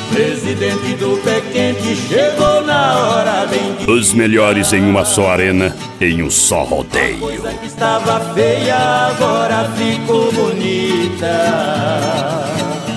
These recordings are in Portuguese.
Presidente do pé quente chegou na hora bendita. Os melhores em uma só arena, em um só rodeio. A coisa que estava feia agora ficou bonita.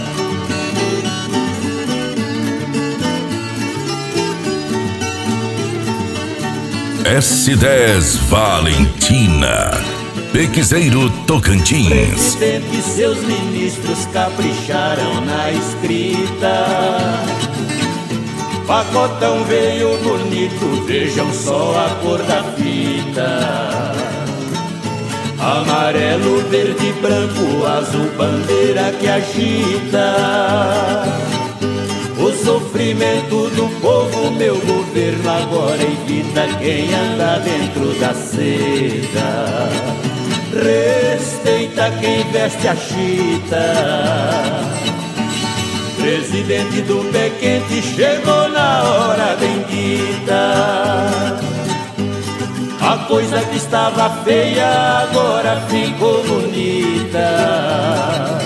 S10 Valentina, Pequizeiro Tocantins. Presidente e seus ministros capricharam na escrita. Pacotão veio bonito, vejam só a cor da fita. Amarelo, verde, branco, azul, bandeira que agita. O sofrimento do povo, meu governo agora evita quem anda dentro da seda. Respeita quem veste a chita. Presidente do pé quente chegou na hora bendita. A coisa que estava feia agora ficou bonita.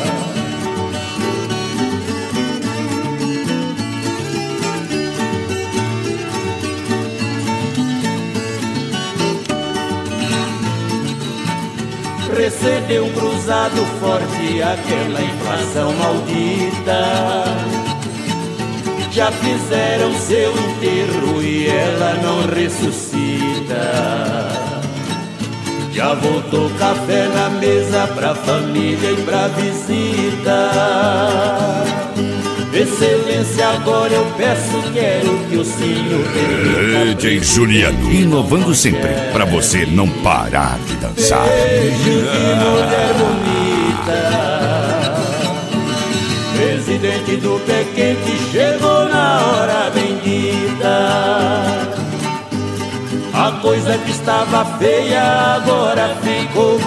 Recebeu um cruzado forte aquela inflação maldita. Já fizeram seu enterro e ela não ressuscita. Já voltou café na mesa pra família e pra visita. Excelência, agora eu peço, quero que o senhor permita. DJ Juliano, inovando sempre, pra você não parar de dançar. Beijo de mulher bonita. Presidente do pé quente chegou na hora bendita. A coisa que estava feia agora ficou